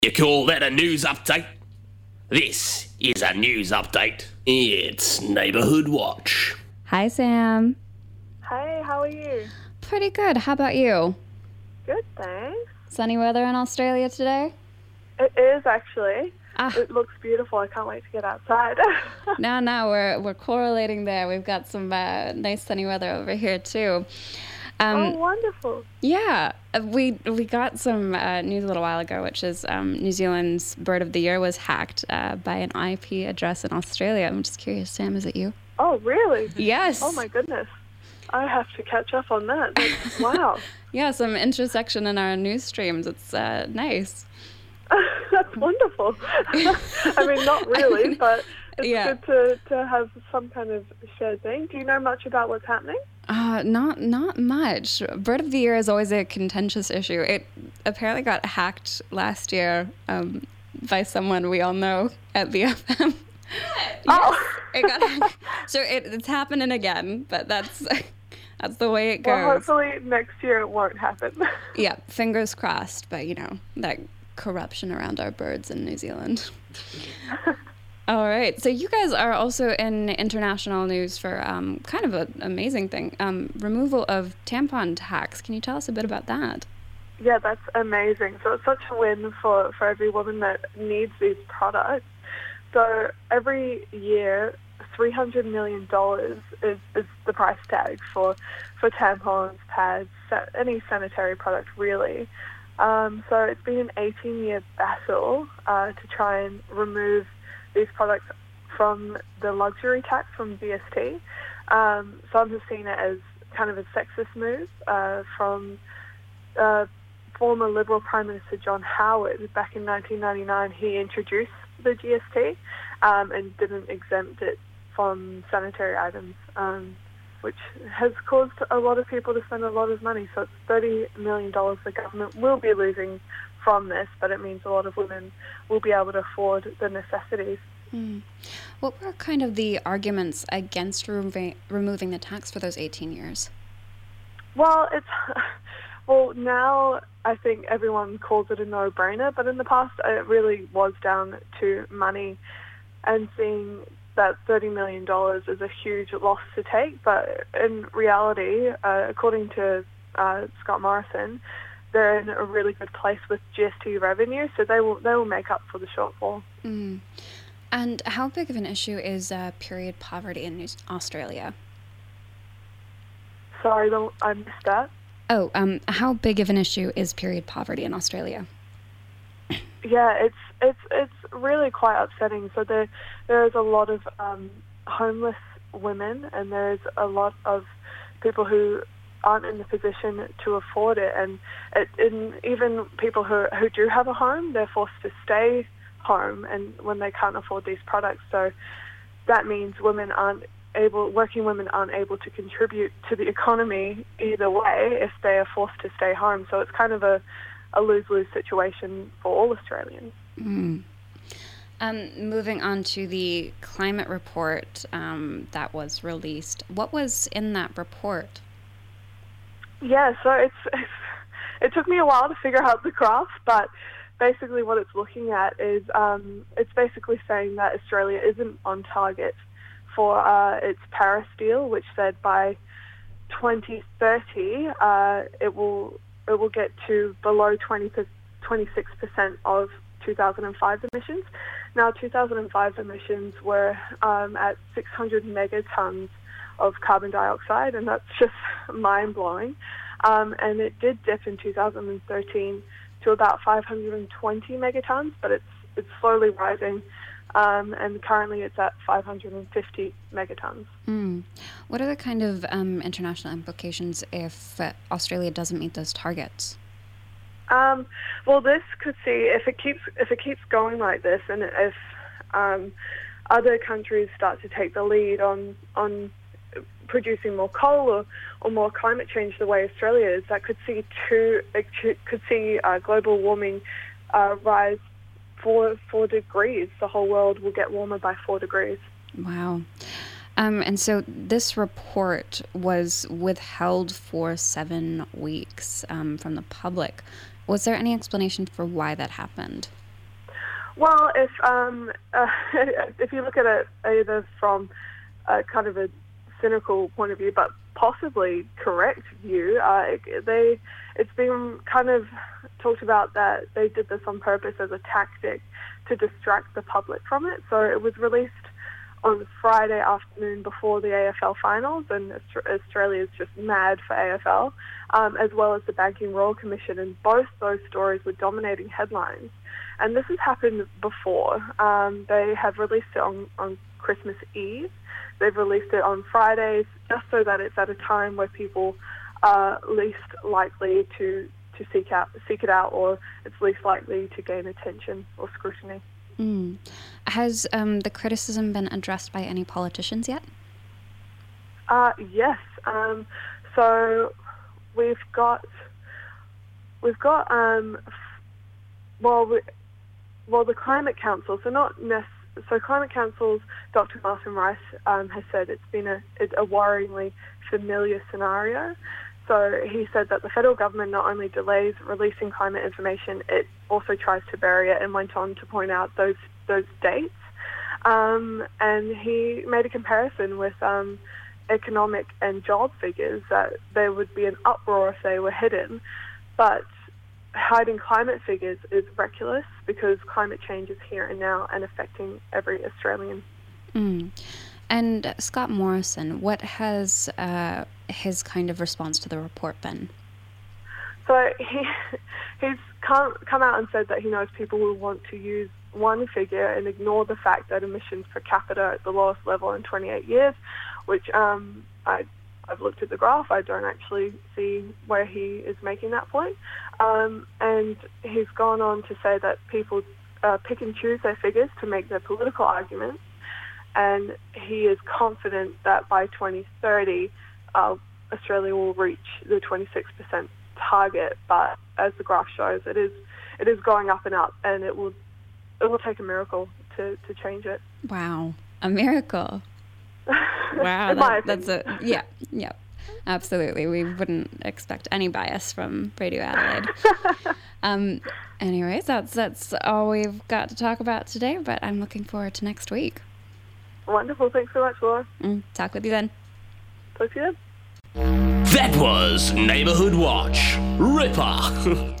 You call that a news update? This is a news update. It's Neighbourhood Watch. Hi, Sam. Hey, how are you? Pretty good. How about you? Good, thanks. Sunny weather in Australia today? It is actually. Ah. It looks beautiful. I can't wait to get outside. No, we're correlating there. We've got some nice sunny weather over here too. Oh, wonderful. Yeah, we got some news a little while ago, which is New Zealand's Bird of the Year was hacked by an IP address in Australia. I'm just curious, Sam, is it you? Oh, really? Yes. Oh, my goodness. I have to catch up on that. Wow. Yeah, some intersection in our news streams. It's nice. That's wonderful. I mean, not really, but it's good to have some kind of shared thing. Do you know much about what's happening? Not much. Bird of the Year is always a contentious issue. It apparently got hacked last year by someone we all know at BFM. Oh. It got hacked. So it's happening again, but that's the way it goes. Well, hopefully next year it won't happen. Yeah, fingers crossed, but that corruption around our birds in New Zealand. All right. So you guys are also in international news for kind of an amazing thing, removal of tampon tax. Can you tell us a bit about that? Yeah, that's amazing. So it's such a win for every woman that needs these products. So every year, $300 million is the price tag for tampons, pads, any sanitary product really. So it's been an 18-year battle to try and remove these products from the luxury tax from GST. Some have seen it as kind of a sexist move from former Liberal Prime Minister John Howard. Back in 1999, he introduced the GST and didn't exempt it from sanitary items, which has caused a lot of people to spend a lot of money. So it's $30 million the government will be losing from this, but it means a lot of women will be able to afford the necessities. What were kind of the arguments against removing the tax for those 18 years? Well, now I think everyone calls it a no-brainer, but in the past it really was down to money and seeing that $30 million is a huge loss to take. But in reality, according to Scott Morrison, they're in a really good place with GST revenue, so they will make up for the shortfall. And how big of an issue is period poverty in Australia? Sorry, I missed that. Oh, how big of an issue is period poverty in Australia? Yeah, it's really quite upsetting. So there is a lot of homeless women, and there's a lot of people who aren't in the position to afford it, and even people who do have a home, they're forced to stay home, and when they can't afford these products. So that means working women aren't able to contribute to the economy either way if they are forced to stay home. So it's kind of a lose-lose situation for all Australians. Moving on to the climate report that was released. What was in that report? Yeah, so it took me a while to figure out the graph, but basically what it's looking at is it's basically saying that Australia isn't on target for its Paris deal, which said by 2030 it will get to below 26% of 2005 emissions. Now, 2005 emissions were at 600 megatons of carbon dioxide, and that's just mind-blowing. And it did dip in 2013 to about 520 megatons, but it's slowly rising, and currently it's at 550 megatons. What are the kind of international implications if Australia doesn't meet those targets? Well, this could see if it keeps going like this, and if other countries start to take the lead on producing more coal or more climate change the way Australia is, that could see global warming rise 4 degrees. The whole world will get warmer by 4 degrees. Wow. And so this report was withheld for 7 weeks from the public. Was there any explanation for why that happened? Well, if you look at it either from kind of a cynical point of view, but possibly correct view, it's been kind of talked about that they did this on purpose as a tactic to distract the public from it. So it was released on Friday afternoon before the AFL finals, and Australia is just mad for AFL, as well as the Banking Royal Commission, and both those stories were dominating headlines. And this has happened before. They have released it on Christmas Eve. They've released it on Fridays, just so that it's at a time where people are least likely to seek it out, or it's least likely to gain attention or scrutiny. Mm. Has the criticism been addressed by any politicians yet? Yes. So we've got the Climate Council. So Climate Council's Dr. Martin Rice has said it's a worryingly familiar scenario. So he said that the federal government not only delays releasing climate information, it also tries to bury it, and went on to point out those dates. And he made a comparison with economic and job figures, that there would be an uproar if they were hidden. But hiding climate figures is reckless, because climate change is here and now and affecting every Australian. Mm. And Scott Morrison, what has his kind of response to the report been? So he's come out and said that he knows people will want to use one figure and ignore the fact that emissions per capita are at the lowest level in 28 years, which I've looked at the graph. I don't actually see where he is making that point. And he's gone on to say that people pick and choose their figures to make their political arguments. And he is confident that by 2030, Australia will reach the 26% target. But as the graph shows, it is going up and up, and it will take a miracle to change it. Wow, a miracle! Wow, that's yeah, absolutely. We wouldn't expect any bias from Radio Adelaide. Anyways, that's all we've got to talk about today. But I'm looking forward to next week. Wonderful. Thanks so much, Laura. Talk with you then. Talk to you then. That was Neighbourhood Watch. Ripper.